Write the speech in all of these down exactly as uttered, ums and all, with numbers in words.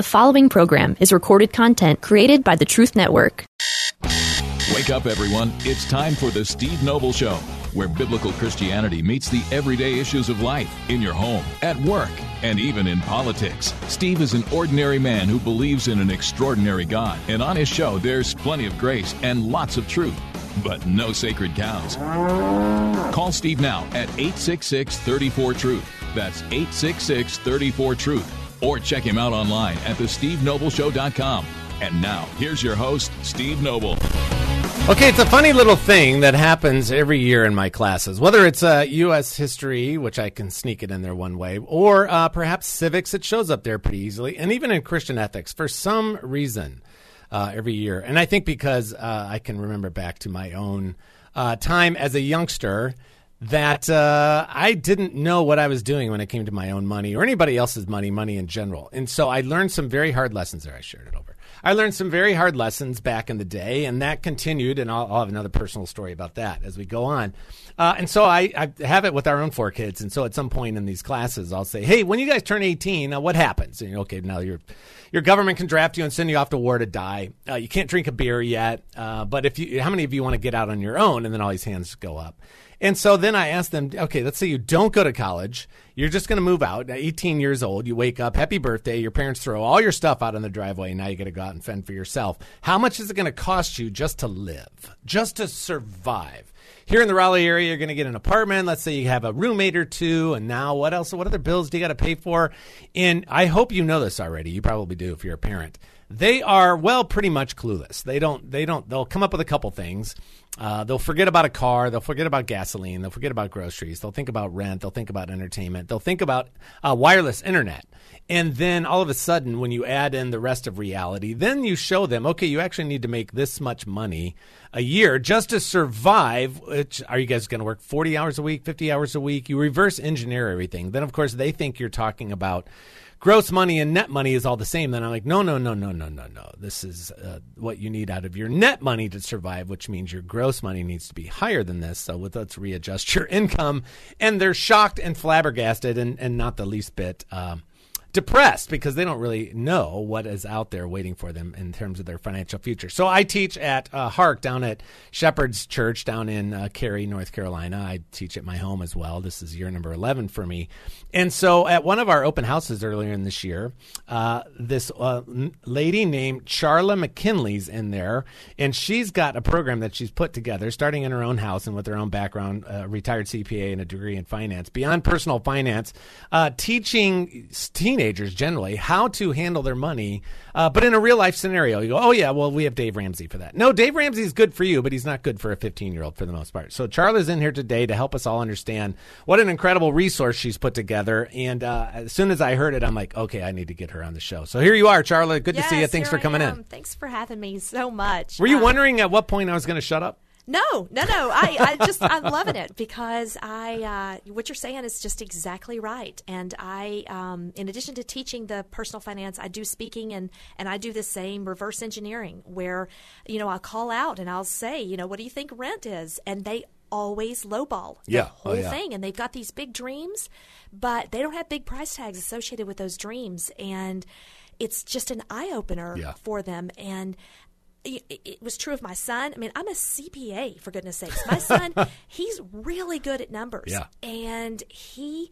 The following program is recorded content created by the Truth Network. Wake up, everyone. It's time for the Steve Noble Show, where biblical Christianity meets the everyday issues of life in your home, at work, and even in politics. Steve is an ordinary man who believes in an extraordinary God, and on his show, there's plenty of grace and lots of truth, but no sacred cows. Call Steve now at eight six six, three four, truth. That's eight six six, three four, truth. Or check him out online at the steve noble show dot com. And now, here's your host, Steve Noble. Okay, it's a funny little thing that happens every year in my classes, whether it's uh, U S history, which I can sneak it in there one way, or uh, perhaps civics. It shows up there pretty easily, and even in Christian ethics, for some reason, uh, every year. And I think because uh, I can remember back to my own uh, time as a youngster, that uh, I didn't know what I was doing when it came to my own money or anybody else's money, money in general. And so I learned some very hard lessons there. I shared it over. I learned some very hard lessons back in the day, and that continued, and I'll, I'll have another personal story about that as we go on. Uh, and so I, I have it with our own four kids, and so at some point in these classes, I'll say, hey, when you guys turn eighteen, uh, what happens? And, okay, now your your government can draft you and send you off to war to die. Uh, you can't drink a beer yet, uh, but if you, how many of you want to get out on your own? And then all these hands go up. And so then I asked them, okay, let's say you don't go to college. You're just going to move out, eighteen years old. You wake up, happy birthday. Your parents throw all your stuff out on the driveway. And now you got to go out and fend for yourself. How much is it going to cost you just to live, just to survive? Here in the Raleigh area, you're going to get an apartment. Let's say you have a roommate or two. And now what else? What other bills do you got to pay for? And I hope you know this already. You probably do if you're a parent. They are, well, pretty much clueless. They don't, they don't, they'll come up with a couple things. Uh, they'll forget about a car. They'll forget about gasoline. They'll forget about groceries. They'll think about rent. They'll think about entertainment. They'll think about uh, wireless internet. And then all of a sudden, when you add in the rest of reality, then you show them, okay, you actually need to make this much money a year just to survive. Which, are you guys going to work forty hours a week, fifty hours a week? You reverse engineer everything. Then, of course, they think you're talking about gross money and net money is all the same. Then I'm like, no, no, no, no, no, no, no. This is uh, what you need out of your net money to survive, which means your gross money needs to be higher than this. So with, let's readjust your income. And they're shocked and flabbergasted and, and not the least bit um, depressed because they don't really know what is out there waiting for them in terms of their financial future. So I teach at uh, Hark down at Shepherd's Church down in uh, Cary, North Carolina. I teach at my home as well. This is year number eleven for me. And so at one of our open houses earlier in this year, uh, this uh, lady named Charla McKinley's in there, and she's got a program that she's put together starting in her own house and with her own background, uh, retired C P A and a degree in finance, beyond personal finance, uh, teaching teenagers Teenagers generally how to handle their money, uh, but in a real life scenario. You go, oh yeah, well we have Dave Ramsey for that. No, Dave Ramsey is good for you, but he's not good for a fifteen year old for the most part. So Charla's in here today to help us all understand what an incredible resource she's put together. And uh, as soon as I heard it, I'm like, okay, I need to get her on the show. So here you are, Charla. Good yes, to see you. Thanks for coming in. Thanks for having me so much. Were you um, wondering at what point I was going to shut up? No, no, no. I, I just, I'm loving it because I, uh, what you're saying is just exactly right. And I, um, in addition to teaching the personal finance, I do speaking and, and I do the same reverse engineering where, you know, I'll call out and I'll say, you know, what do you think rent is? And they always lowball the yeah. whole oh, yeah. thing. And they've got these big dreams, but they don't have big price tags associated with those dreams. And it's just an eye opener yeah. for them. And it was true of my son. I mean, I'm a C P A, for goodness sakes. My son, he's really good at numbers. Yeah. And he,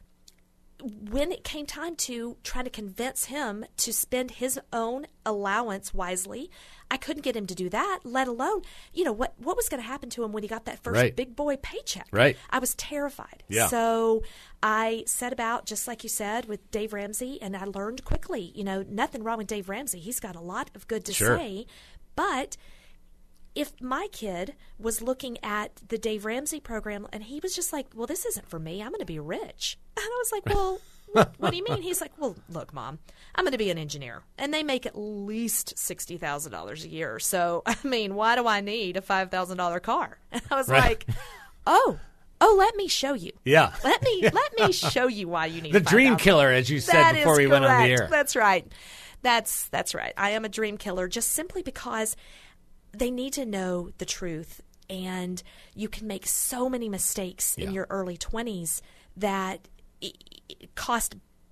when it came time to try to convince him to spend his own allowance wisely, I couldn't get him to do that, let alone, you know, what, what was going to happen to him when he got that first right. big boy paycheck. Right. I was terrified. Yeah. So I set about, just like you said, with Dave Ramsey, and I learned quickly, you know, nothing wrong with Dave Ramsey. He's got a lot of good to sure. say. But if my kid was looking at the Dave Ramsey program and he was just like, well, this isn't for me. I'm going to be rich. And I was like, well, what, what do you mean? He's like, well, look, Mom, I'm going to be an engineer. And they make at least sixty thousand dollars a year. So, I mean, why do I need a five thousand dollars car? And I was right. like, oh. Oh, let me show you. Yeah. Let me let me show you why you need the five dream thousand dollars. killer, as you said that before we correct. went on the air. That's right. That's that's right. I am a dream killer just simply because they need to know the truth, and you can make so many mistakes yeah. in your early twenties that it, it cost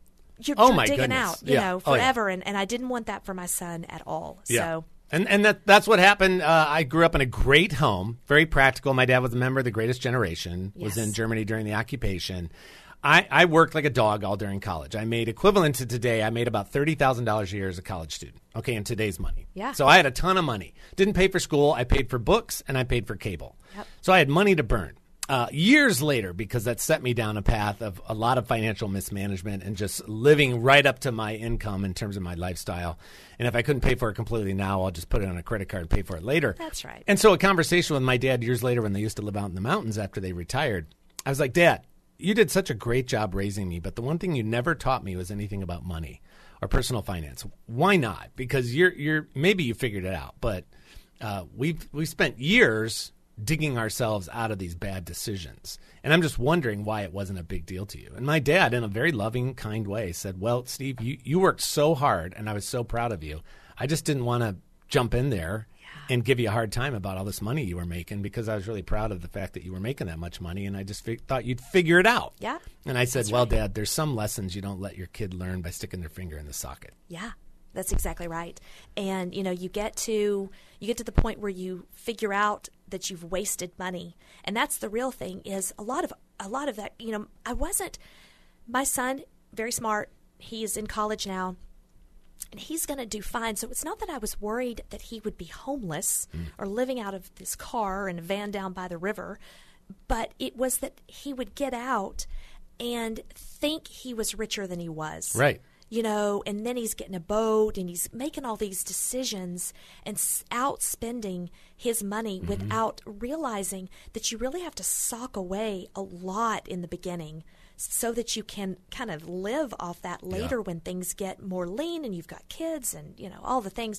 you're, Oh, you're my digging goodness. out, you Yeah. know, Oh, yeah. forever. And, and I didn't want that for my son at all. Yeah. So. And and that that's what happened. Uh, I grew up in a great home, very practical. My dad was a member of the Greatest Generation, was Yes. in Germany during the occupation. I, I worked like a dog all during college. I made equivalent to today, I made about thirty thousand dollars a year as a college student, okay, in today's money. Yeah. So I had a ton of money. Didn't pay for school. I paid for books, and I paid for cable. Yep. So I had money to burn. Uh, years later, because that set me down a path of a lot of financial mismanagement and just living right up to my income in terms of my lifestyle. And if I couldn't pay for it completely now, I'll just put it on a credit card and pay for it later. That's right. And so a conversation with my dad years later when they used to live out in the mountains after they retired, I was like, Dad, you did such a great job raising me, but the one thing you never taught me was anything about money or personal finance. Why not? Because you're you're maybe you figured it out, but uh, we've we've spent years digging ourselves out of these bad decisions. And I'm just wondering why it wasn't a big deal to you. And my dad, in a very loving, kind way, said, well, Steve, you, you worked so hard, and I was so proud of you. I just didn't want to jump in there yeah. and give you a hard time about all this money you were making, because I was really proud of the fact that you were making that much money, and I just fi- thought you'd figure it out. Yeah. And I said, That's well, right. Dad, there's some lessons you don't let your kid learn by sticking their finger in the socket. Yeah, that's exactly right. And, you know, you get to you get to the point where you figure out that you've wasted money. And that's the real thing, is a lot of a lot of that, you know, I wasn't my son, very smart. He is in college now, and he's going to do fine. So it's not that I was worried that he would be homeless mm. or living out of this car in a van down by the river, but it was that he would get out and think he was richer than he was. Right. You know, and then he's getting a boat and he's making all these decisions and outspending his money mm-hmm. without realizing that you really have to sock away a lot in the beginning so that you can kind of live off that later yeah. when things get more lean and you've got kids and, you know, all the things.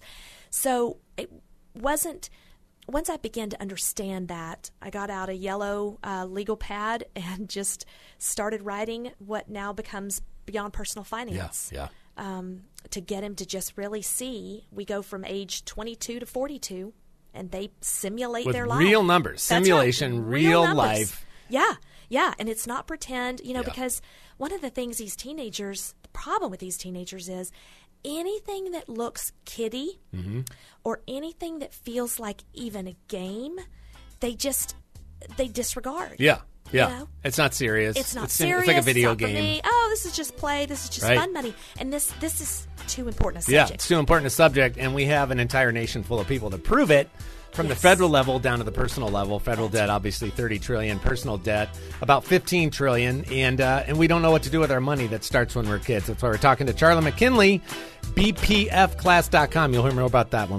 So it wasn't, once I began to understand that, I got out a yellow uh, legal pad and just started writing what now becomes Beyond Personal Finance. Yeah, yeah. Um, to get him to just really see, we go from age twenty-two to forty-two, and they simulate With their life. real numbers, That's simulation, right. real, real life. Yeah, yeah, and it's not pretend, you know, Yeah. because one of the things these teenagers, the problem with these teenagers is anything that looks kiddie Mm-hmm. or anything that feels like even a game, they just, they disregard. Yeah. Yeah, You know? it's not serious. It's not it's, serious. It's like a video it's not for game. me. Oh, this is just play. This is just Right. fun money. And this this is too important a Yeah, subject. it's too important a subject, and we have an entire nation full of people to prove it, from the Yes. federal level down to the personal level. Federal That's debt, right. obviously thirty trillion dollars. Personal debt, about fifteen trillion dollars. And, uh, and we don't know what to do with our money that starts when we're kids. That's why we're talking to Charla McKinley, B P F class dot com. You'll hear more about that one.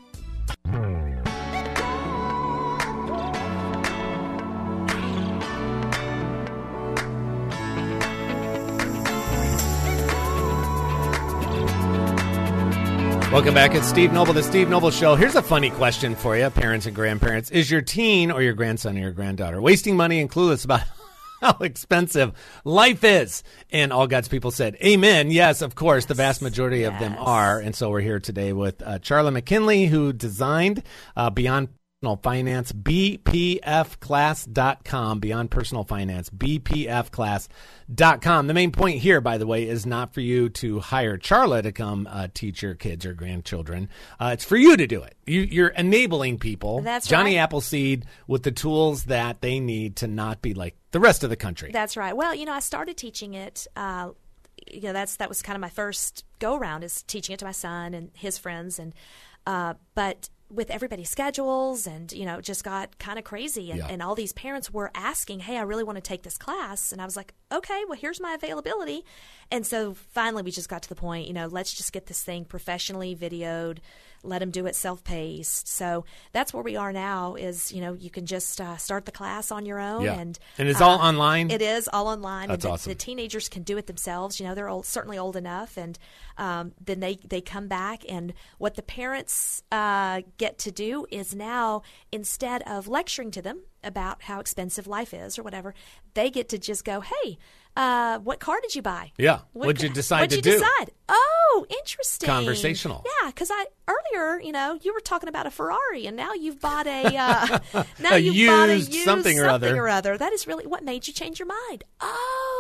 Welcome back. It's Steve Noble, the Steve Noble Show. Here's a funny question for you, parents and grandparents. Is your teen or your grandson or your granddaughter wasting money and clueless about how expensive life is? And all God's people said, amen. Yes, of course. Yes. The vast majority of them Yes. are. And so we're here today with uh, Charla McKinley, who designed uh, Beyond Personal Finance, B P F class dot com, Beyond Personal Finance, B P F class dot com. The main point here, by the way, is not for you to hire Charla to come uh, teach your kids or grandchildren. Uh, it's for you to do it. You, you're enabling people, That's Johnny right. Appleseed, with the tools that they need to not be like the rest of the country. That's right. Well, you know, I started teaching it. Uh, you know, that's that was kind of my first go around, is teaching it to my son and his friends, and uh, but. with everybody's schedules, and, you know, it just got kind of crazy. And, Yeah. and all these parents were asking, hey, I really want to take this class. And I was like, okay, well, here's my availability. And so finally we just got to the point, you know, let's just get this thing professionally videoed, let them do it self-paced. So that's where we are now, is, you know, you can just uh, start the class on your own. Yeah. And, And it's uh, all online? It is all online. That's and the, awesome. the teenagers can do it themselves. You know, they're old, certainly old enough. And um, then they, they come back, and what the parents uh, get to do is now, instead of lecturing to them about how expensive life is or whatever, they get to just go, hey, uh, what car did you buy? Yeah. What What'd you ca- decide what'd to you do? decide? Oh, interesting. Conversational. Yeah, because I earlier, you know, you were talking about a Ferrari, and now you've bought a uh, now A you've bought a used used something or other. or other. That is really what made you change your mind. Oh,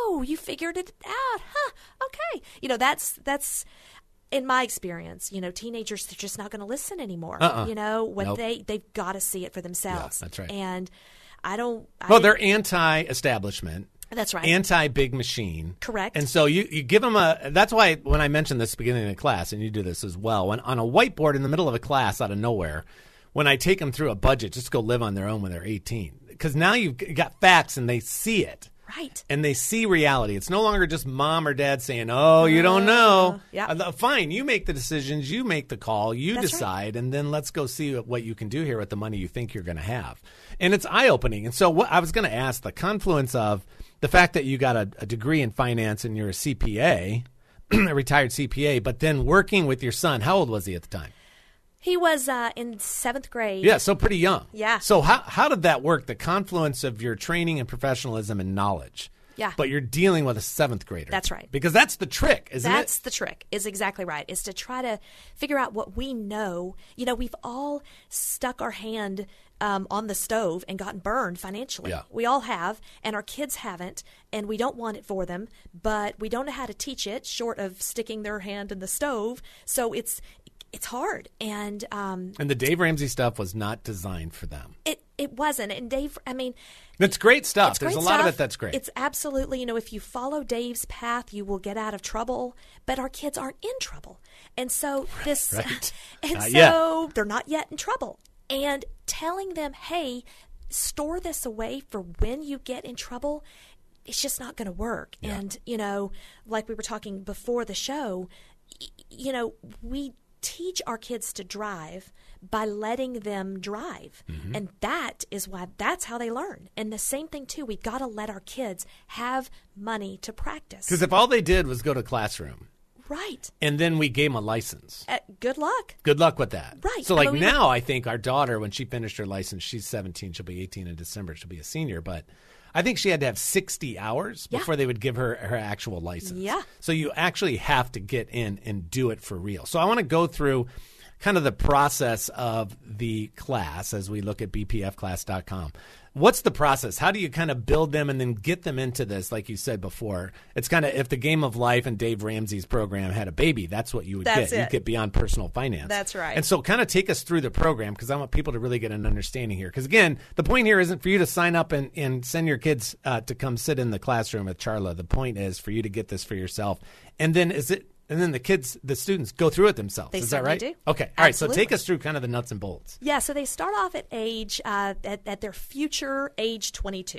oh, you figured it out, huh? Okay, you know that's that's. In my experience, you know, teenagers, they're just not going to listen anymore. Uh-uh. You know, what Nope. they, they've got to see it for themselves. Yeah, that's right. And I don't. I Well, didn't- they're anti-establishment. That's right. Anti-big machine. Correct. And so you, you give them a, that's why when I mentioned this at the beginning of the class, and you do this as well, when on a whiteboard in the middle of a class out of nowhere, when I take them through a budget, just to go live on their own when they're eighteen. Because now you've got facts and they see it. Right. And they see reality. It's no longer just mom or dad saying, oh, you don't know. Uh, yeah. Uh, fine, you make the decisions, you make the call, you That's decide, and then let's go see what you can do here with the money you think you're going to have. And it's eye-opening. And so what I was going to ask, the confluence of the fact that you got a, a degree in finance and you're a C P A, a retired C P A, but then working with your son. How old was he at the time? He was uh, in seventh grade. Yeah, so pretty young. Yeah. So how how did that work? The confluence of your training and professionalism and knowledge. Yeah. But you're dealing with a seventh grader. That's right. Because that's the trick, isn't it? That's the trick, is exactly right, is to try to figure out what we know. You know, we've all stuck our hand um, on the stove and gotten burned financially. Yeah. We all have, and our kids haven't, and we don't want it for them, but we don't know how to teach it short of sticking their hand in the stove. So it's it's hard. And um, And the Dave Ramsey stuff was not designed for them. it, it wasn't. And Dave, I mean... It's great stuff. It's There's great a lot of stuff. it that's great. It's absolutely, you know, if you follow Dave's path, you will get out of trouble. But our kids aren't in trouble, and so this, Right. and Not so yet. they're not yet in trouble. And telling them, hey, store this away for when you get in trouble, it's just not going to work. Yeah. And you know, like we were talking before the show, y- you know, we teach our kids to drive by letting them drive. Mm-hmm. And that is why that's how they learn. And the same thing too, we've got to let our kids have money to practice. Because if all they did was go to classroom Right. and then we gave them a license, Uh, good luck. good luck with that. Right. So I like mean, we now I think our daughter, when she finished her license, she's seventeen, she'll be eighteen in December, she'll be a senior, but I think she had to have sixty hours Yeah. before they would give her her actual license. Yeah. So you actually have to get in and do it for real. So I want to go through kind of the process of the class as we look at b p f class dot com. What's the process? How do you kind of build them and then get them into this? Like you said before, it's kind of if the Game of Life and Dave Ramsey's program had a baby, that's what you would That's get. it. You'd get Beyond Personal Finance. That's right. And so kind of take us through the program because I want people to really get an understanding here. Because again, the point here isn't for you to sign up and, and send your kids uh, to come sit in the classroom with Charla. The point is for you to get this for yourself. And then is it And then the kids, the students, go through it themselves. They Is that certainly right? do. Okay. All right. So Absolutely. take us through kind of the nuts and bolts. Yeah, so they start off at age uh, at, at their future age twenty-two.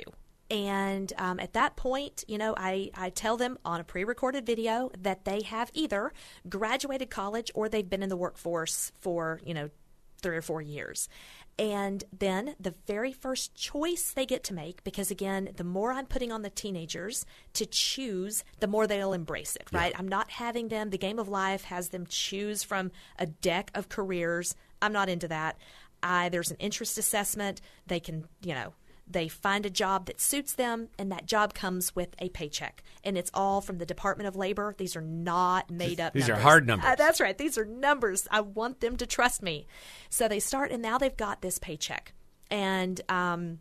And um, at that point, you know, I, I tell them on a pre-recorded video that they have either graduated college or they've been in the workforce for, you know, three or four years. And then the very first choice they get to make, because again, the more I'm putting on the teenagers to choose, the more they'll embrace it, right? I'm not having them, the Game of Life has them choose from a deck of careers. I'm not into that. I, there's an interest assessment. They can, you know, they find a job that suits them, and that job comes with a paycheck. And it's all from the Department of Labor. These are not made up These are numbers. hard numbers. Uh, that's right. These are numbers. I want them to trust me. So they start, and now they've got this paycheck. And um,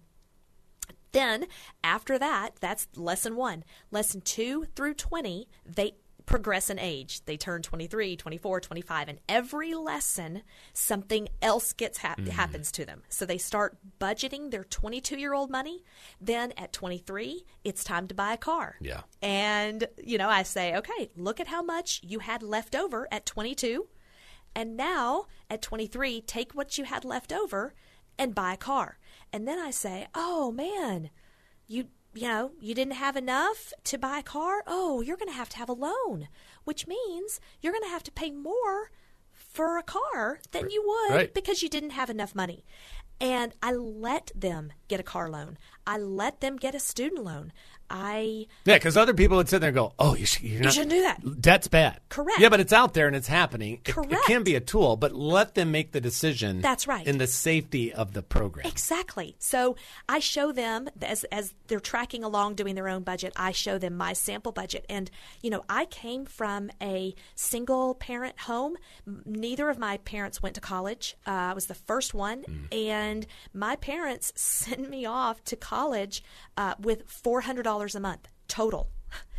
then after that, that's lesson one. Lesson two through twenty, they progress in age. They turn twenty-three, twenty-four, twenty-five, and every lesson something else gets hap- Mm. happens to them. So they start budgeting their twenty-two-year-old money. Then at twenty-three, it's time to buy a car. Yeah. And, you know, I say, okay, look at how much you had left over at twenty-two. And now at twenty-three, take what you had left over and buy a car. And then I say, oh, man, you you know, you didn't have enough to buy a car? Oh, you're going to have to have a loan, which means you're going to have to pay more for a car than you would Right. because you didn't have enough money. And I let them get a car loan. I let them get a student loan. I Yeah, because other people would sit there and go, "Oh, you, sh- you're not, shouldn't do that." Debt's bad." Correct. Yeah, but it's out there and it's happening. It- It, Correct. can be a tool, but let them make the decision. That's right. In the safety of the program. Exactly. So I show them as as they're tracking along doing their own budget, I show them my sample budget. And, you know, I came from a single parent home. M- Neither of my parents went to college. Uh, I was the first one. Mm. And my parents sent me off to college uh, with four hundred dollars a month total.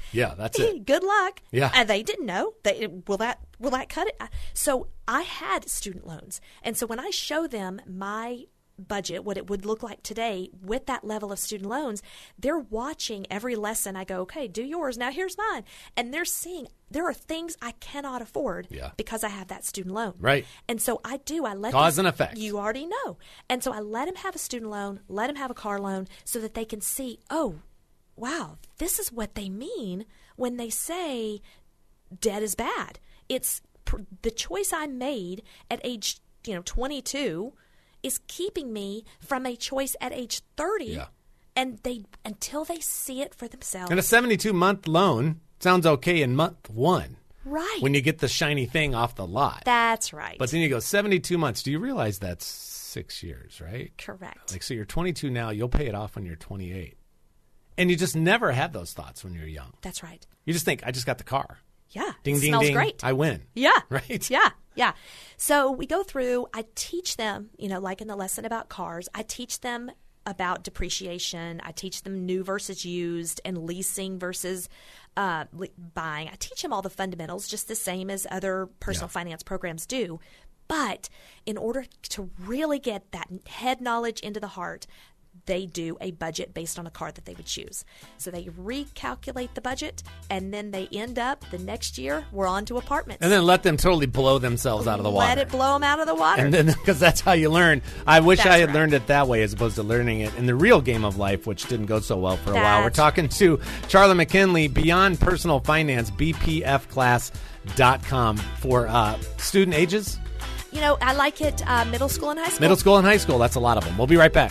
Yeah, that's it. Good luck. Yeah. And they didn't know. They, will that will that cut it? So I had student loans. And so when I show them my budget, what it would look like today with that level of student loans, they're watching every lesson. I go, okay, do yours. Now here's mine. And they're seeing there are things I cannot afford yeah. because I have that student loan. Right. And so I do. I let Cause them, and effect. You already know. And so I let them have a student loan, let them have a car loan so that they can see, oh, wow, this is what they mean when they say debt is bad. It's pr- the choice I made at age, you know, twenty-two is keeping me from a choice at age thirty. Yeah. And they until they see it for themselves. And a seventy-two month loan sounds okay in month one. Right. When you get the shiny thing off the lot. That's right. But then you go seventy-two months. Do you realize that's six years, right? Correct. Like, so you're twenty-two now. You'll pay it off when you're twenty-eight. And you just never had those thoughts when you're young. That's right. You just think, I just got the car. Yeah. Ding, it ding, smells ding. great. I win. Yeah. Right? Yeah. Yeah. So we go through, I teach them, you know, like in the lesson about cars, I teach them about depreciation. I teach them new versus used and leasing versus uh, le- buying. I teach them all the fundamentals just the same as other personal Yeah. finance programs do. But in order to really get that head knowledge into the heart, they do a budget based on a car that they would choose. So they recalculate the budget, and then they end up the next year, we're on to apartments. And then let them totally blow themselves out of the water. Let it blow them out of the water. And then, because that's how you learn. I wish That's I had right. learned it that way as opposed to learning it in the real game of life, which didn't go so well for a while. We're That's- talking to Charla McKinley, Beyond Personal Finance, B P F class dot com for uh, student ages, You know, I like it uh, middle school and high school. middle school and high school. That's a lot of them. We'll be right back.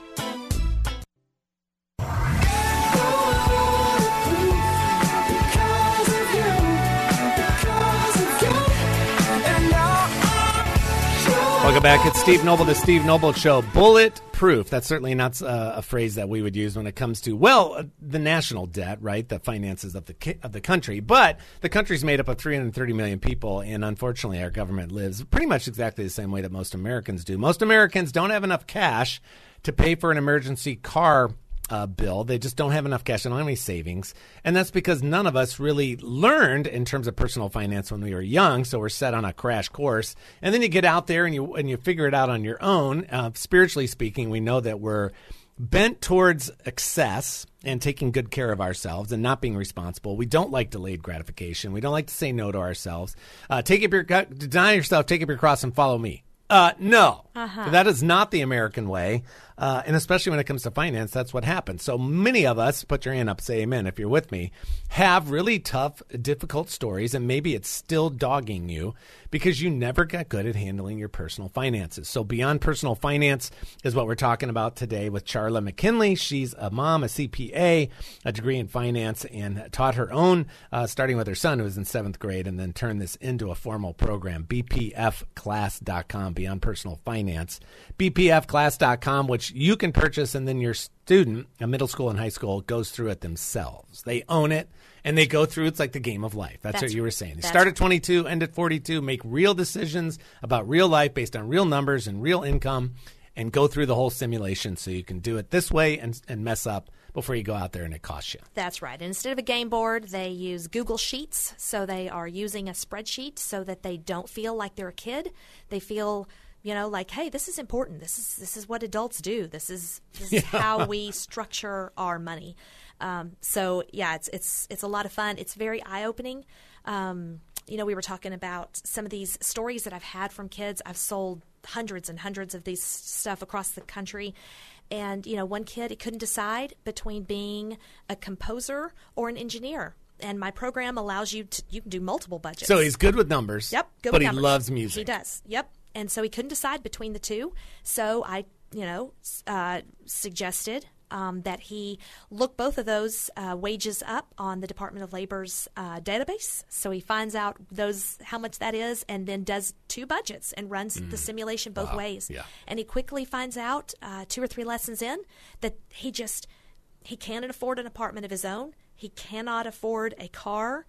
Welcome back. It's Steve Noble, the Steve Noble Show. Bulletproof. That's certainly not uh, a phrase that we would use when it comes to, well, uh, the national debt, right? The finances of the ki- of the country. But the country's made up of three hundred thirty million people, and unfortunately our government lives pretty much exactly the same way that most Americans do. Most Americans don't have enough cash to pay for an emergency car Uh, bill. They just don't have enough cash. They don't have any savings. And that's because none of us really learned in terms of personal finance when we were young. So we're set on a crash course. And then you get out there and you and you figure it out on your own. Uh, spiritually speaking, we know that we're bent towards excess and taking good care of ourselves and not being responsible. We don't like delayed gratification. We don't like to say no to ourselves. Uh, take up your, deny yourself, take up your cross and follow me. Uh, no, Uh-huh. that is not the American way. Uh, and especially when it comes to finance, that's what happens. So many of us, put your hand up, say amen if you're with me, have really tough, difficult stories. And maybe it's still dogging you because you never got good at handling your personal finances. So Beyond Personal Finance is what we're talking about today with Charla McKinley. She's a mom, a C P A, a degree in finance, and taught her own, uh, starting with her son who was in seventh grade, and then turned this into a formal program, B P F class dot com, Beyond Personal Finance. B P F class dot com, which you can purchase, and then your student, a middle school and high school, goes through it themselves. They own it, and they go through. It's like the game of life. That's, That's what you were right. saying. They That's start right. at twenty-two, end at forty-two, make real decisions about real life based on real numbers and real income, and go through the whole simulation so you can do it this way and, and mess up before you go out there and it costs you. That's right. And instead of a game board, they use Google Sheets. So they are using a spreadsheet so that they don't feel like they're a kid. They feel, you know, like, hey, this is important. This is this is what adults do. This is this is how we structure our money. Um, so yeah, it's it's it's a lot of fun. It's very eye opening. Um, you know, we were talking about some of these stories that I've had from kids. I've sold hundreds and hundreds of these stuff across the country. And, you know, one kid, he couldn't decide between being a composer or an engineer. And my program allows you to, you can do multiple budgets. So he's good with numbers. Yep, good but with he numbers. loves music. He does. Yep. And so he couldn't decide between the two. So I, you know, uh, suggested um, that he look both of those uh, wages up on the Department of Labor's uh, database. So he finds out those how much that is, and then does two budgets and runs the simulation both Wow. ways. Yeah. And he quickly finds out uh, two or three lessons in that he just he can't afford an apartment of his own. He cannot afford a car,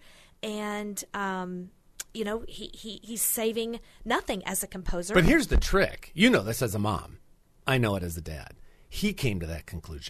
and um, you know he, he he's saving nothing as a composer. But here's the trick. You know this as a mom. I know it as a dad. He came to that conclusion. That's right.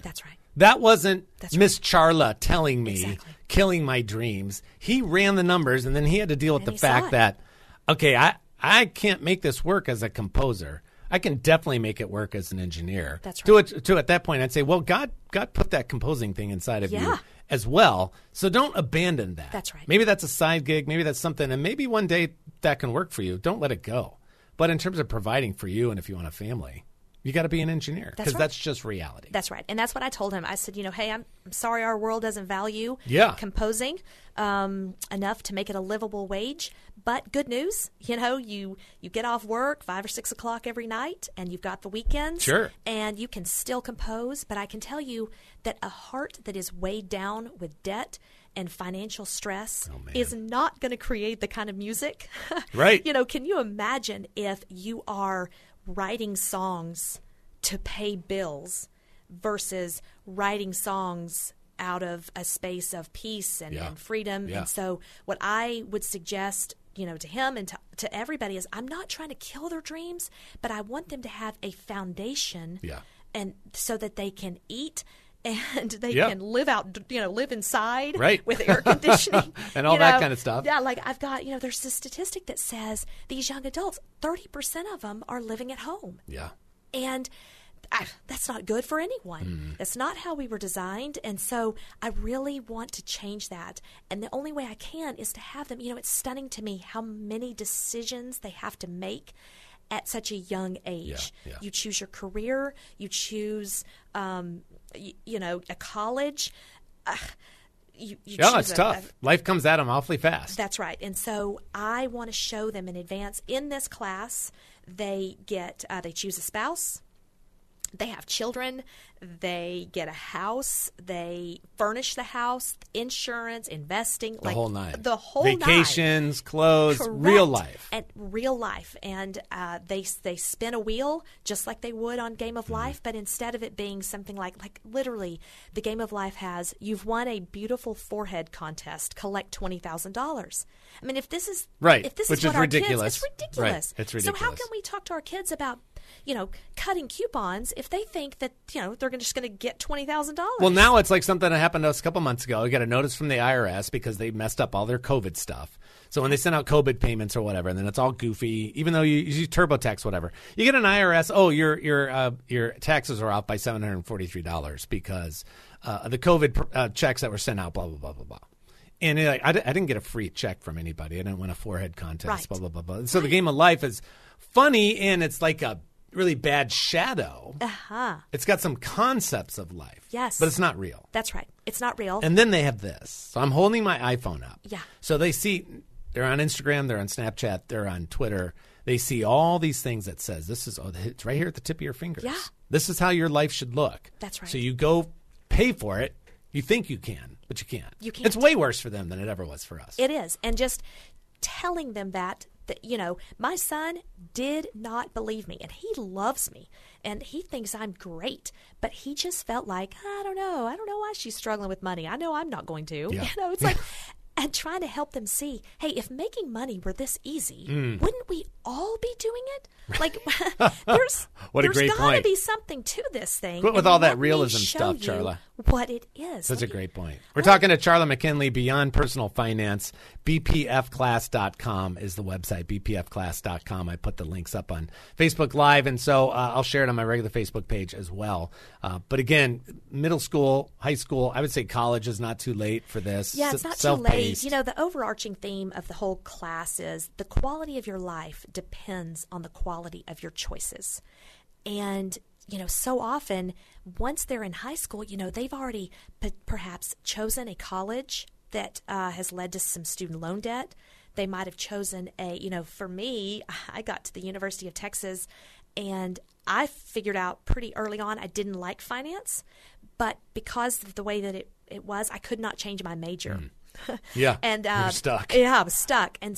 That wasn't That's Miss Charla telling me, Exactly. killing my dreams. He ran the numbers, and then he had to deal with And the he saw fact it. that, okay, I, I can't make this work as a composer. I can definitely make it work as an engineer. That's To, right. it, to at that point, I'd say, well, God, God put that composing thing inside of you Yeah. as well. So don't abandon that. That's right. Maybe that's a side gig. Maybe that's something, and maybe one day that can work for you. Don't let it go. But in terms of providing for you, and if you want a family, you got to be an engineer because That's right. that's just reality. That's right. And that's what I told him. I said, you know, hey, I'm, I'm sorry our world doesn't value Yeah. composing um, enough to make it a livable wage. But good news, you know, you, you get off work five or six o'clock every night and you've got the weekends. Sure. And you can still compose. But I can tell you that a heart that is weighed down with debt and financial stress Oh, man. is not going to create the kind of music. Right. You know, can you imagine if you are writing songs to pay bills versus writing songs out of a space of peace and, Yeah. and freedom? Yeah. And so what I would suggest, you know, to him and to, to everybody is I'm not trying to kill their dreams, but I want them to have a foundation Yeah. and so that they can eat and they Yeah. can live out, you know, live inside Right. with air conditioning. And all you that know. kind of stuff. Yeah, like I've got, you know, there's this statistic that says these young adults, thirty percent of them are living at home. Yeah. And I, that's not good for anyone. Mm-hmm. That's not how we were designed. And so I really want to change that. And the only way I can is to have them, you know, it's stunning to me how many decisions they have to make at such a young age. Yeah, yeah. You choose your career, you choose, um, you, you know, a college. Uh, you, you Yeah, choose it's a- tough. a- Life comes at them awfully fast. that's right. And so I want to show them in advance. In this class, they get uh, they choose a spouse. They have children. They get a house. They furnish the house, insurance, investing. the like whole nine. The whole nine. Vacations, clothes, Correct. real life. And real life. And uh, they they spin a wheel just like they would on Game of Mm-hmm. Life, but instead of it being something like, like literally, the Game of Life has, you've won a beautiful forehead contest, collect twenty thousand dollars. I mean, if this is Right, if this which is what is our ridiculous. kids, it's ridiculous. Right, it's So how ridiculous. can we talk to our kids about, you know, cutting coupons if they think that, you know, they're gonna- just going to get twenty thousand dollars? Well, now it's like something that happened to us a couple months ago. We got a notice from the I R S because they messed up all their COVID stuff. So when they send out COVID payments or whatever, and then it's all goofy, even though you use TurboTax, whatever, you get an I R S. Oh, your your uh, your taxes are off by seven hundred forty-three dollars because uh, the COVID uh, checks that were sent out. Blah blah blah blah blah. And you're like, I, di- I didn't get a free check from anybody. I didn't win a forehead contest. Right. Blah blah blah blah. So the Game of Life is funny, and it's like a really bad shadow. Uh-huh. It's got some concepts of life. Yes. But it's not real. That's right. It's not real. And then they have this. So I'm holding my iPhone up. Yeah. So they see, they're on Instagram, they're on Snapchat, they're on Twitter. They see all these things that says, this is, oh, it's right here at the tip of your fingers. Yeah. This is how your life should look. That's right. So you go pay for it. You think you can, but you can't. You can't. It's way worse for them than it ever was for us. It is. And just telling them that, that, you know, my son did not believe me and he loves me and he thinks I'm great, but he just felt like, I don't know. I don't know why she's struggling with money. I know I'm not going to. Yeah. You know, it's like, and trying to help them see, hey, if making money were this easy, Mm. wouldn't we all be doing it? Like, there's, What a there's great gotta point. be something to this thing. Quit with and all that let me realism show stuff, you Charla. What it is. That's a Let me- great point. We're talking to Charla McKinley, Beyond Personal Finance. B P F class dot com is the website, B P F class dot com. I put the links up on Facebook Live, and so uh, I'll share it on my regular Facebook page as well. Uh, but again, middle school, high school, I would say college is not too late for this. Yeah, S- it's not too self-paced. late. You know, the overarching theme of the whole class is the quality of your life depends on the quality of your choices. And, you know, so often, once they're in high school, you know, they've already p- perhaps chosen a college that uh, has led to some student loan debt. They might have chosen a, you know, for me, I got to the University of Texas and I figured out pretty early on I didn't like finance, but because of the way that it, it was, I could not change my major. Yeah, and you're uh, stuck. Yeah, I was stuck. And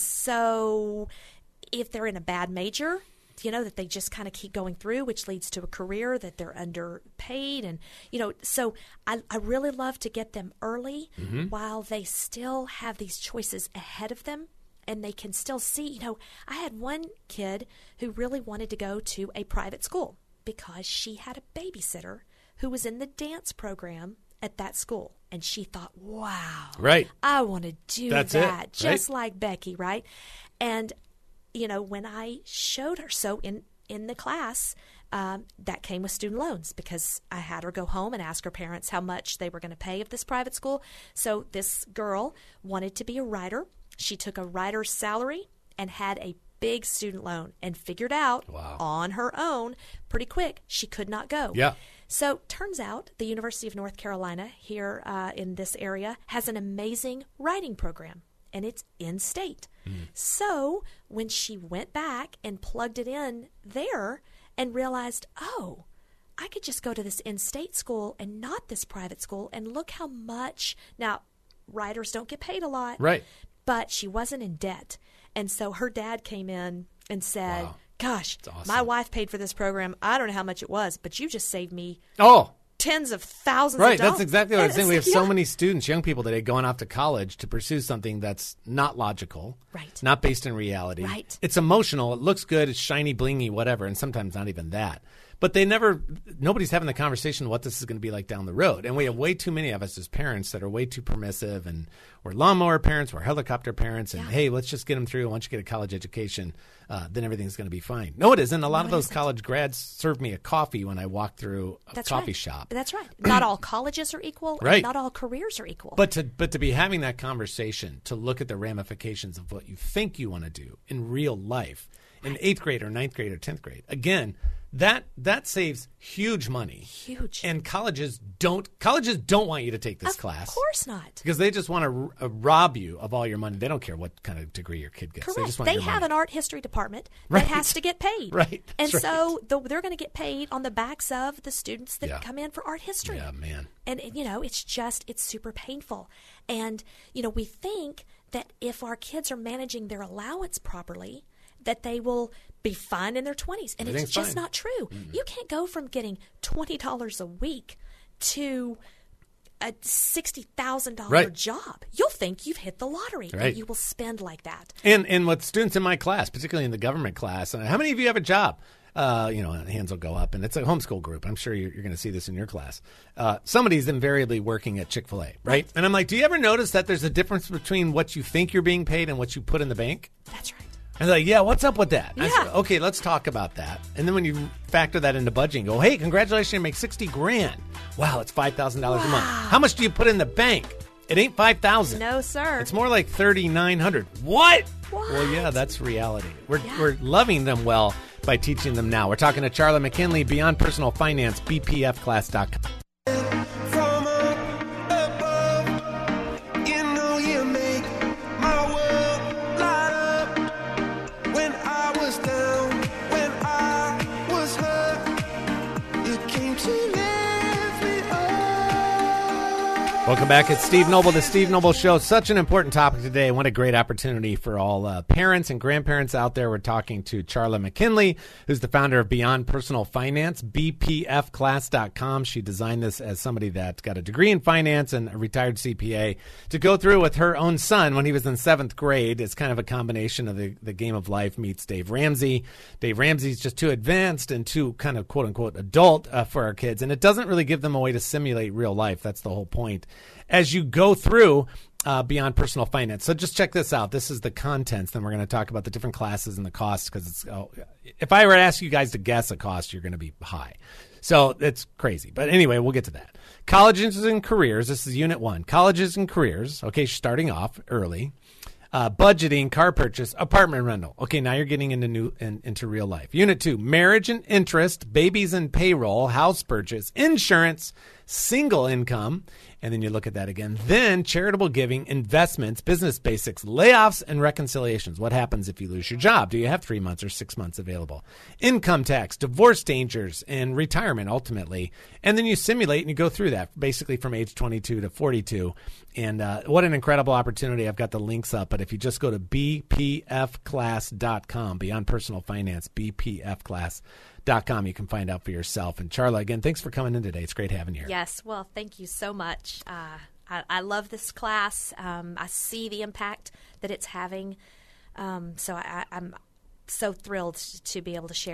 so if they're in a bad major, you know, that they just kind of keep going through, which leads to a career that they're underpaid. And, you know, so I, I really love to get them early Mm-hmm. while they still have these choices ahead of them. And they can still see, you know, I had one kid who really wanted to go to a private school because she had a babysitter who was in the dance program at that school. And she thought, wow, right. I want to do That's that, it, just right? like Becky, right? And, you know, when I showed her, so in, in the class, um, that came with student loans because I had her go home and ask her parents how much they were going to pay of this private school. So this girl wanted to be a writer. She took a writer's salary and had a big student loan and figured out wow. on her own pretty quick she could not go. Yeah. So turns out the University of North Carolina here uh, in this area has an amazing writing program, and it's in-state. Mm. So when she went back and plugged it in there and realized, oh, I could just go to this in-state school and not this private school, and look how much. Now, writers don't get paid a lot. Right. But she wasn't in debt. And so her dad came in and said, wow. gosh, awesome. My wife paid for this program. I don't know how much it was, but you just saved me oh. tens of thousands right. of dollars. That's exactly what I was saying. We have yeah. so many students, young people today, going off to college to pursue something that's not logical, right. not based in reality. Right. It's emotional. It looks good. It's shiny, blingy, whatever, and sometimes not even that. But they never, nobody's having the conversation what this is going to be like down the road. And we have way too many of us as parents that are way too permissive, and we're lawnmower parents, we're helicopter parents, and yeah. hey, let's just get them through. Once you get a college education, uh, then everything's going to be fine. No, it isn't. A lot no, of those isn't. college grads served me a coffee when I walked through a That's coffee right. shop. That's right. Not all colleges are equal. Right. And not all careers are equal. But to but to be having that conversation, to look at the ramifications of what you think you want to do in real life, in eighth grade or ninth grade or tenth grade, again, that that saves huge money. Huge. And colleges don't colleges don't want you to take this of class. Of course not. Because they just want to uh, rob you of all your money. They don't care what kind of degree your kid gets. Correct. They just want They your have money. an art history department Right. that has to get paid. Right. And That's so the, they're going to get paid on the backs of the students that Yeah. come in for art history. Yeah, man. And, and, you know, it's just, it's super painful. And, you know, we think that if our kids are managing their allowance properly, that they will be fine in their twenties. And it's just fine. not true. Mm-hmm. You can't go from getting twenty dollars a week to a sixty thousand dollars right. job. You'll think you've hit the lottery, right. and you will spend like that. And and with students in my class, particularly in the government class, and how many of you have a job? Uh, you know, hands will go up, and it's a homeschool group. I'm sure you're, you're going to see this in your class. Uh, somebody's invariably working at Chick-fil-A, right? right? And I'm like, do you ever notice that there's a difference between what you think you're being paid and what you put in the bank? That's right. And they're like, yeah, what's up with that? Yeah. I said, okay, let's talk about that. And then when you factor that into budgeting, go, hey, congratulations, you make sixty grand. Wow, it's five thousand dollars wow. a month. How much do you put in the bank? It ain't five thousand dollars. No, sir. It's more like thirty-nine hundred dollars. What? What? Well, yeah, that's reality. We're, Yeah. we're loving them well by teaching them now. We're talking to Charla McKinley, Beyond Personal Finance, B P F class dot com. From up above, you know you make my world light up. When I was down, when I was hurt, you came to lift me up. Welcome back. It's Steve Noble, the Steve Noble Show. Such an important topic today. What a great opportunity for all uh, parents and grandparents out there. We're talking to Charla McKinley, who's the founder of Beyond Personal Finance, B P F class dot com. She designed this as somebody that got a degree in finance and a retired C P A to go through with her own son when he was in seventh grade. It's kind of a combination of the, the game of life meets Dave Ramsey. Dave Ramsey's just too advanced and too kind of quote-unquote adult uh, for our kids, and it doesn't really give them a way to simulate real life. That's the whole point. As you go through uh, Beyond Personal Finance. So just check this out. This is the contents. Then we're going to talk about the different classes and the costs, because it's oh, if I were to ask you guys to guess a cost, you're going to be high. So it's crazy. But anyway, we'll get to that. Colleges and careers. This is unit one. Colleges and careers. Okay, starting off early. Uh, budgeting, car purchase, apartment rental. Okay, now you're getting into new in, into real life. Unit two, marriage and interest, babies and payroll, house purchase, insurance, single income, and then you look at that again. Then charitable giving, investments, business basics, layoffs, and reconciliations. What happens if you lose your job? Do you have three months or six months available? Income tax, divorce dangers, and retirement ultimately. And then you simulate and you go through that basically from age twenty-two to forty-two. And uh, what an incredible opportunity. I've got the links up, but if you just go to B P F class dot com, Beyond Personal Finance, B P F class dot com, you can find out for yourself. And Charla, again, thanks for coming in today. It's great having you here. Yes, well, thank you so much. Uh, I, I love this class. Um, I see the impact that it's having. Um, so I, I'm so thrilled to be able to share it.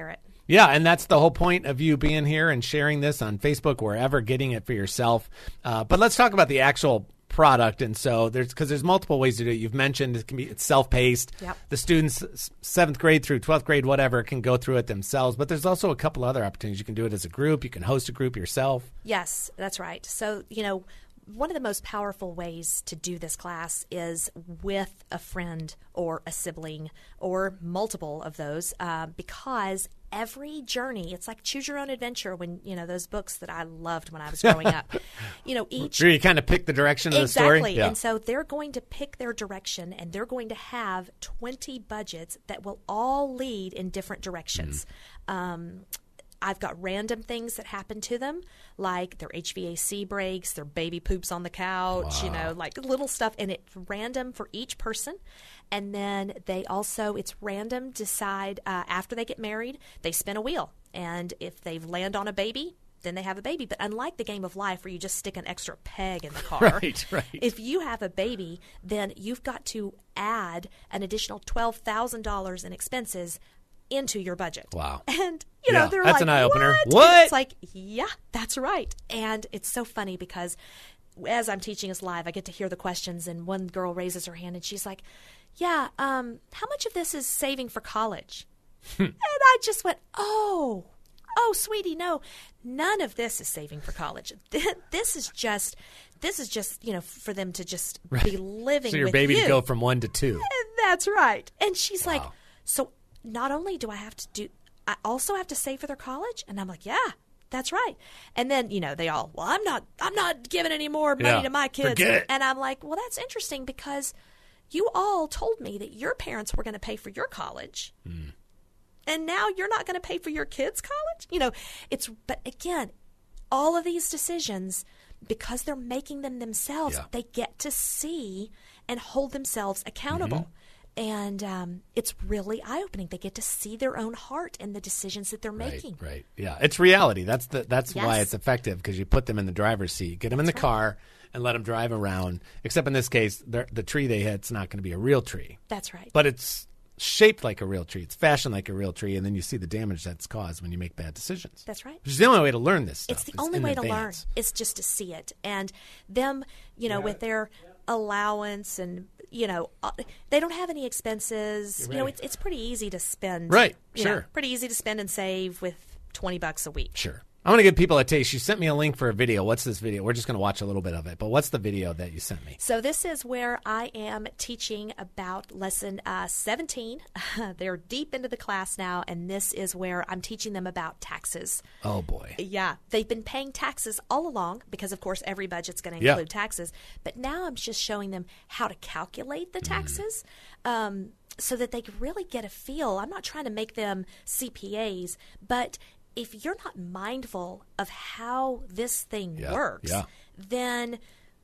Yeah, and that's the whole point of you being here and sharing this on Facebook, wherever, getting it for yourself. Uh, but let's talk about the actual product. And so there's because there's multiple ways to do it. You've mentioned it can be it's self-paced. Yep. The students, seventh grade through twelfth grade, whatever, can go through it themselves. But there's also a couple other opportunities. You can do it as a group. You can host a group yourself. Yes, that's right. So, you know, one of the most powerful ways to do this class is with a friend or a sibling or multiple of those, uh, because every journey, it's like choose your own adventure when, you know, those books that I loved when I was growing up. You know, each... Where you kind of pick the direction of exactly. the story? Yeah. And so they're going to pick their direction, and they're going to have twenty budgets that will all lead in different directions. Mm. Um I've got random things that happen to them, like their H V A C breaks, their baby poops on the couch, wow. you know, like little stuff. And it's random for each person. And then they also, it's random, decide uh, after they get married, they spin a wheel. And if they land on a baby, then they have a baby. But unlike the game of life where you just stick an extra peg in the car, right, right. if you have a baby, then you've got to add an additional twelve thousand dollars in expenses into your budget. Wow. And, you yeah, know, they're that's like, an eye-opener. What? What? And it's like, yeah, that's right. And it's so funny because as I'm teaching us live, I get to hear the questions, and one girl raises her hand and she's like, yeah, um, how much of this is saving for college? And I just went, oh, oh, sweetie, no, none of this is saving for college. This is just, this is just, you know, for them to just right. be living with you. So your baby to go from one to two. And that's right. And she's wow. like, so not only do I have to do, I also have to save for their college? And I'm like, yeah, that's right. And then, you know, they all, well, I'm not, I'm not giving any more money yeah. to my kids. Forget it. And I'm like, well, that's interesting because you all told me that your parents were going to pay for your college. Mm. And now you're not going to pay for your kids' college? You know, it's, but again, all of these decisions, because they're making them themselves, yeah. they get to see and hold themselves accountable. Mm-hmm. And um, it's really eye-opening. They get to see their own heart in the decisions that they're right, making. Right. Yeah. It's reality. That's the that's yes. why it's effective, because you put them in the driver's seat, get them that's in the right. car, and let them drive around. Except in this case, the, the tree they hit's not going to be a real tree. That's right. But it's shaped like a real tree. It's fashioned like a real tree, and then you see the damage that's caused when you make bad decisions. That's right. Which is the only way to learn this stuff. It's the only way to learn is just to see it. And them, you know, yeah. with their allowance and, you know, uh, they don't have any expenses. Right. You know, it's it's pretty easy to spend. Right, you sure. know, pretty easy to spend and save with twenty bucks a week. Sure. I want to give people a taste. You sent me a link for a video. What's this video? We're just going to watch a little bit of it. But what's the video that you sent me? So this is where I am teaching about lesson uh, seventeen. They're deep into the class now, and this is where I'm teaching them about taxes. Oh, boy. Yeah. They've been paying taxes all along because, of course, every budget's going to yeah. include taxes. But now I'm just showing them how to calculate the taxes. Mm. Um, so that they can really get a feel. I'm not trying to make them C P As, but if you're not mindful of how this thing yeah, works, yeah. then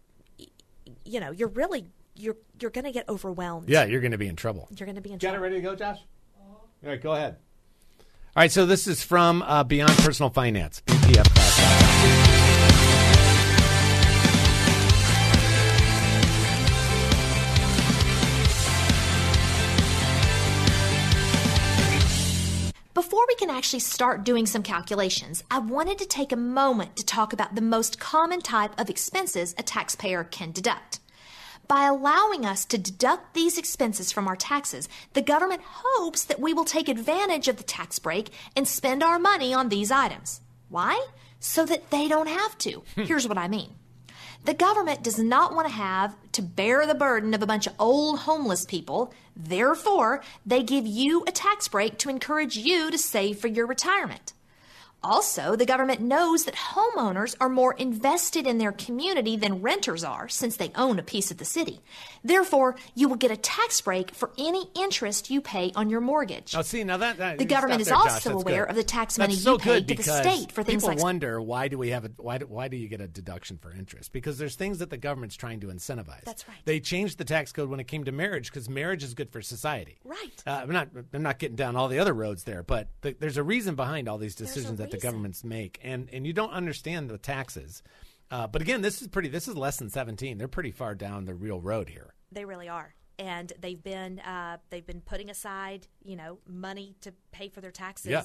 you know you're really you're you're going to get overwhelmed. Yeah, you're going to be in trouble. You're going to be in Got trouble. Got it ready to go, Josh? Uh-huh. All right, go ahead. All right, so this is from uh, Beyond Personal Finance, B P F class. Before we can actually start doing some calculations, I wanted to take a moment to talk about the most common type of expenses a taxpayer can deduct. By allowing us to deduct these expenses from our taxes, the government hopes that we will take advantage of the tax break and spend our money on these items. Why? So that they don't have to. Here's what I mean. The government does not want to have to bear the burden of a bunch of old homeless people. Therefore, they give you a tax break to encourage you to save for your retirement. Also, the government knows that homeowners are more invested in their community than renters are, since they own a piece of the city. Therefore, you will get a tax break for any interest you pay on your mortgage. Now, see, now that, that the government is there, also Josh, aware good. of the tax that's money so you pay good to the state for things people like wonder why do we have a why do, why do you get a deduction for interest? Because there's things that the government's trying to incentivize. That's right. They changed the tax code when it came to marriage because marriage is good for society. Right. Uh, I'm not I'm not getting down all the other roads there, but the, there's a reason behind all these There's a decisions that the reason. governments make, and and you don't understand the taxes. Uh, but again, this is pretty. This is less than seventeen. They're pretty far down the real road here. They really are. And they've been uh, they've been putting aside, you know, money to pay for their taxes Yeah.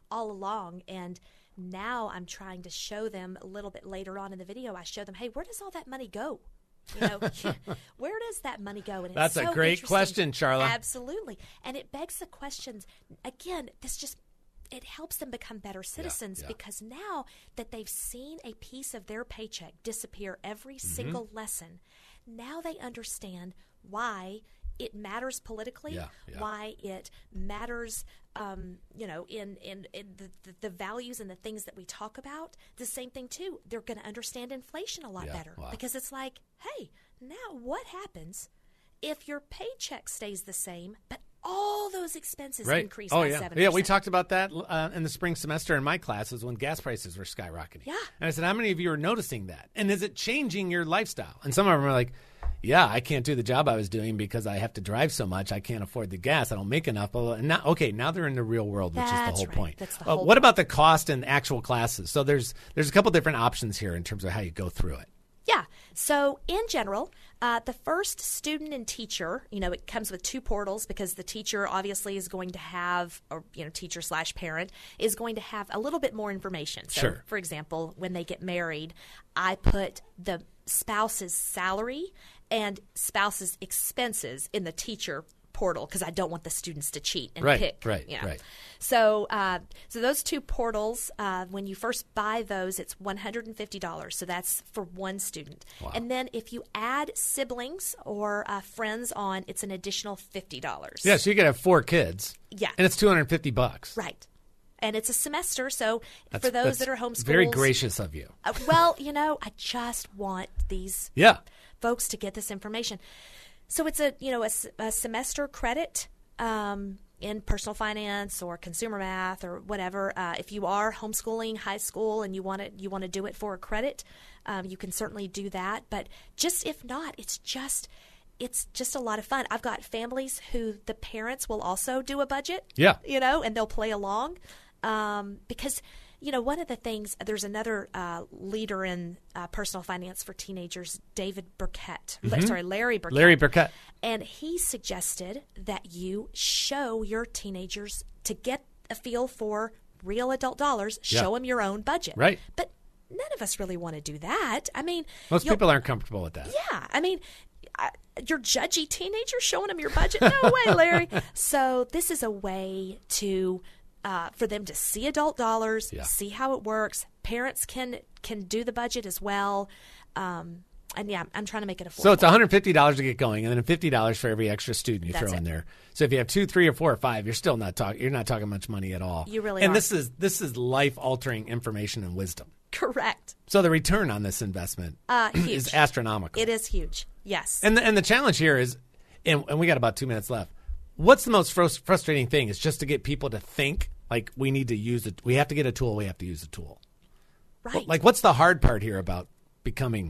all along. And now I'm trying to show them a little bit later on in the video. I show them, hey, where does all that money go? You know, where does that money go? And That's it's a so great interesting. question, Charla. Absolutely. And it begs the questions. Again, this just, it helps them become better citizens yeah. because now that they've seen a piece of their paycheck disappear every Mm-hmm. single lesson, now they understand why it matters politically, Yeah, yeah. why it matters, um, you know, in, in, in the, the, the values and the things that we talk about. The same thing, too. They're going to understand inflation a lot Yeah, better wow. because it's like, hey, now what happens if your paycheck stays the same, but all those expenses Right. increase oh, by yeah. seven percent? Yeah, we talked about that uh, in the spring semester in my classes when gas prices were skyrocketing. Yeah. And I said, how many of you are noticing that? And is it changing your lifestyle? And some of them are like, yeah, I can't do the job I was doing because I have to drive so much. I can't afford the gas. I don't make enough. Blah, blah. And now, okay, now they're in the real world, which is the That's whole right. point. That's the Uh, whole what point. about the cost and actual classes? So there's there's a couple different options here in terms of how you go through it. Yeah. So in general, uh, the first student and teacher, you know, it comes with two portals because the teacher obviously is going to have, or, you know, teacher slash parent is going to have a little bit more information. So, Sure. for example, when they get married, I put the spouse's salary and spouse's expenses in the teacher portal because I don't want the students to cheat and Right, pick. right, you know. right. So, uh, so those two portals, uh, when you first buy those, it's one hundred fifty dollars. So that's for one student. Wow. And then if you add siblings or uh, friends on, it's an additional fifty dollars. Yeah, so you could have four kids. Yeah. And it's two hundred fifty bucks. Right. And it's a semester, so That's- for those that's that are homeschooled, very gracious of you. Uh, well, you know, I just want these Yeah. folks to get this information. So it's a you know a, s- a semester credit um, in personal finance or consumer math or whatever. Uh, if you are homeschooling high school and you want to you want to do it for a credit, um, you can certainly do that. But just if not, it's just it's just a lot of fun. I've got families who the parents will also do a budget. Yeah. you know, and they'll play along um, because. You know, one of the things, there's another uh, leader in uh, personal finance for teenagers, David Burkett. La- sorry, Larry Burkett. Larry Burkett. And he suggested that you show your teenagers to get a feel for real adult dollars, Yeah. show them your own budget. Right. But none of us really want to do that. I mean, Most you'll- people aren't comfortable with that. yeah, I mean, I, your judgy teenager showing them your budget? No way, Larry. So this is a way to uh, for them to see adult dollars, Yeah. see how it works. Parents can can do the budget as well. Um, and yeah, I'm trying to make it affordable. So it's one hundred fifty dollars to get going, and then fifty dollars for every extra student you That's throw in it. there. So if you have two, three, or four, or five, you're still not talking. You're not talking much money at all. You really and aren't. this is this is life altering information and wisdom. Correct. So the return on this investment Uh, huge. is astronomical. It is huge. Yes. And the, and the challenge here is, and, and we got about two minutes left. What's the most frus- frustrating thing is just to get people to think like we need to use it. We have to get a tool. We have to use a tool. right. Like, what's the hard part here about becoming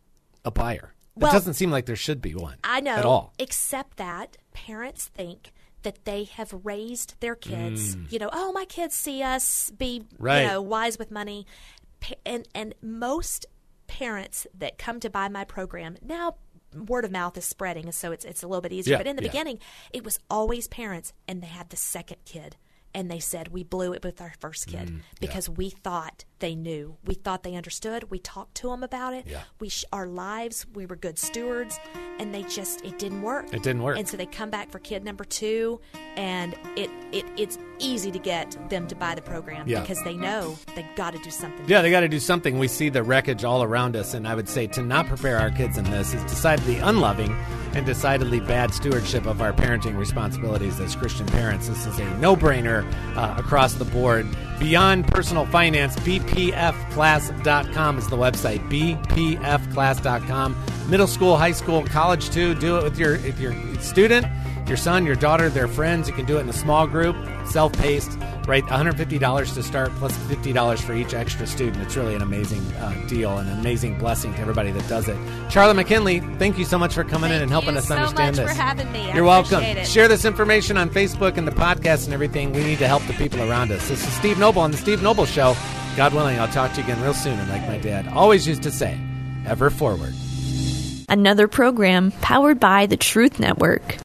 a buyer? Well, it doesn't seem like there should be one. I know. At all. Except that parents think that they have raised their kids. You know, oh, my kids see us be, Right. you know, wise with money. Pa- And and most parents that come to buy my program now. Word of mouth is spreading, so it's it's a little bit easier. Yeah, but in the yeah. beginning, it was always parents, and they had the second kid, and they said we blew it with our first kid Mm, because we thought they knew, we thought they understood. We talked to them about it. Yeah. We sh- our lives, we were good stewards, and they just it didn't work. It didn't work. And so they come back for kid number two, and it, it it's easy to get them to buy the program Yeah. because they know they got to do something. Yeah, they got to do something. We see the wreckage all around us, and I would say to not prepare our kids in this is decidedly unloving and decidedly bad stewardship of our parenting responsibilities as Christian parents. This is a no-brainer uh, across the board. Beyond Personal Finance, B P F class dot com is the website, B P F class dot com. Middle school, high school, college too. Do it with your if your student, your son, your daughter, their friends. You can do it in a small group, self-paced, right? one hundred fifty dollars to start plus fifty dollars for each extra student. It's really an amazing uh, deal and an amazing blessing to everybody that does it. Charla McKinley, thank you so much for coming in Thank and helping you us so understand much this. for having me. I You're welcome. appreciate it. Share this information on Facebook and the podcast and everything. We need to help the people around us. This is Steve Noble on The Steve Noble Show. God willing, I'll talk to you again real soon. And like my dad always used to say, ever forward. Another program powered by the Truth Network.